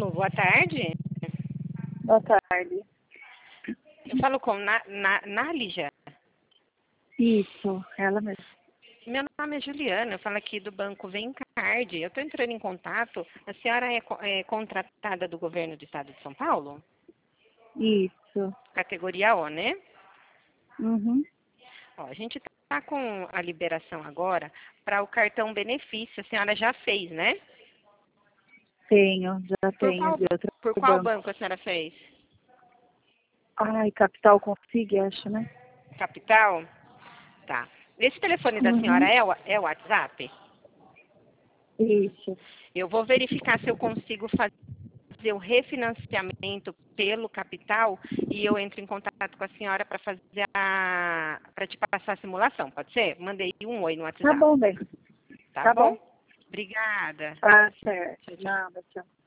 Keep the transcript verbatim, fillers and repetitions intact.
Paulo, boa tarde. Boa tarde. Eu falo com Na, Na, Nálija. Isso, ela mesma. Meu nome é Juliana, eu falo aqui do Banco Vencard. Eu estou entrando em contato. A senhora é, co- é contratada do governo do estado de São Paulo? Isso. Categoria O, né? Uhum. Ó, a gente está com a liberação agora para o cartão benefício. A senhora já fez, né? Tenho, já Por tenho qual, de outro por qual banco. banco a senhora fez? Ai, Capital Consigue, acho, né? Capital? Tá. Esse telefone da senhora Uhum. é o, é o WhatsApp? Isso. Eu vou verificar se eu consigo fazer o refinanciamento pelo capital e eu entro em contato com a senhora para fazer a para te passar a simulação, pode ser? Mandei um oi no Tá WhatsApp, bom, bem. tá Tá bom? bom. Obrigada. Tá certo. Tchau, tchau. Nada, tchau.